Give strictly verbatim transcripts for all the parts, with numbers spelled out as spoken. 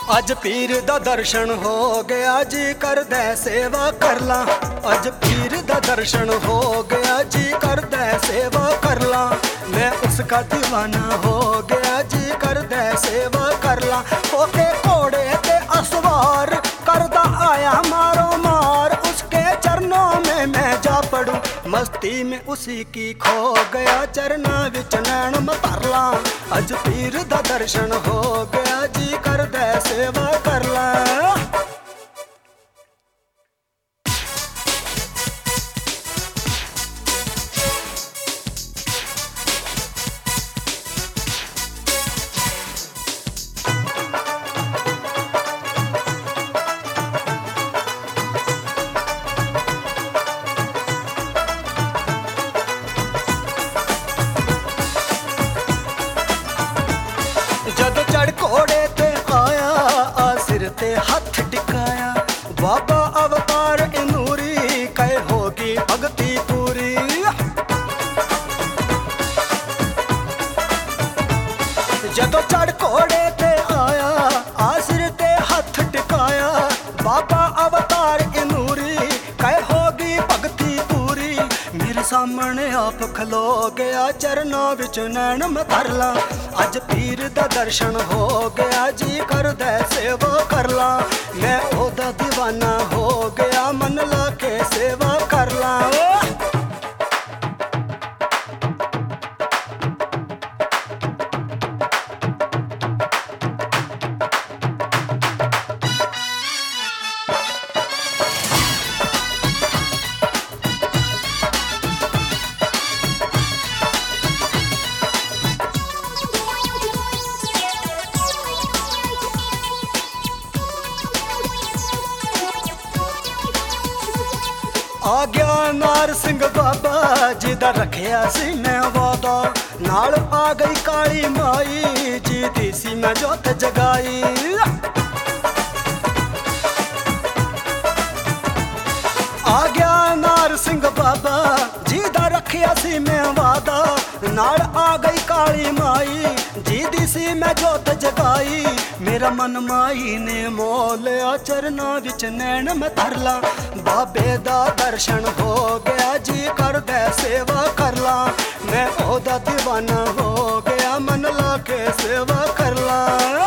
अज पीर दा दर्शन हो गया जी कर दे सेवा कर ला। अज पीर दा दर्शन हो गया जी कर दे सेवा कर ला। मैं उसका दीवाना हो गया जी कर दे सेवा कर ला। ओके घोड़े ते असवार करदा आया मारो मार, उसके चरणों में मैं जा पड़ूं मस्ती में उसी की खो गया चरना विच नैन मतर ला। अज पीर दा दर्शन हो गया जी कर दे सेवा कर ला। जद चढ़ घोड़े ते आया आ सिर ते हथ टिकाया, बाबा अवतार इनूरी कहे होगी भगती पूरी। जदों चढ़ घोड़े ते आया आ सिर ते हथ टिकाया, बाबा अवतार इनूरी कहे होगी भगती पूरी। मेरे सामने आप खलो गया चरणों विच नैन मतर ला। अज पीर दा दर्शन हो गया जी कर दे सेवा कर ला। मैं ओदा दीवाना हो गया मन ला के सेवा कर ला। आ गया नार सिंह बाबा जी दा रखिया सी मैं वादा, नाल आ गई काली माई जी दी सी मैं जोत जगाई। आ गया नार सिंह बाबा जी दा रखिया सी मैं वादा, नाल आ गई काली माई जी दी सी मैं जोत जगाई। मेरा मन माई ने मोलिया चरना विच नैन मतर ला। बाबे दा दर्शन हो गया जी कर दे सेवा कर ला। मैं ओदा दीवाना हो गया मन ला के सेवा कर ला।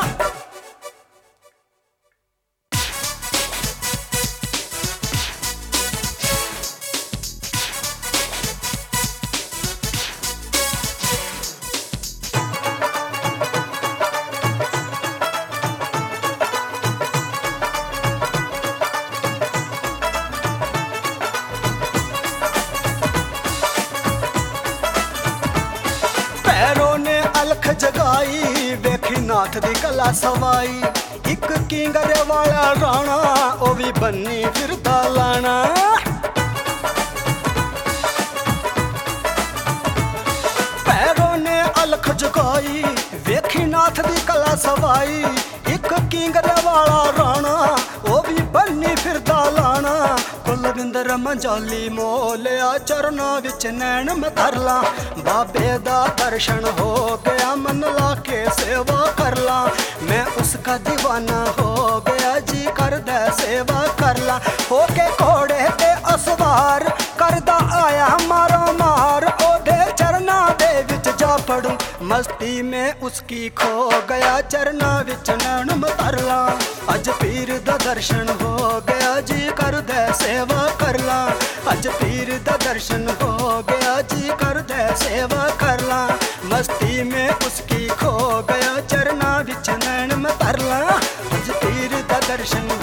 पैरों ने अलख जगाई वेखी नाथ दी कला सवाई। एक किंगर वाला राणा ओ भी बन्नी फिरदा लाना। पैरों ने अलख जगाई वेखी नाथ दी कला सवाई। एक किंगर वाला राणा ओ भी बन्नी फिरदा लाना। कुलविंदर मंजाली मोलिया चरना विच नैन मतर ला। बाबे दा दर्शन हो गया मन ला के सेवा कर ला। मैं उसका दीवाना हो गया जी कर दे सेवा कर ला। होके घोड़े ते असवार करदा आया मारो मार, ओदे चरना दे विच जा पड़ूं मस्ती में उसकी खो गया चरना विच नैन मतर ला। अज पीर दा दर्शन हो गया जी कर दे सेवा कर ला। अज पीर दा दर्शन हो गया जी कर दे सेवा कर ला। मस्ती में उसकी खो गया चरना विच नैन मतर ला। अज पीर दा दर्शन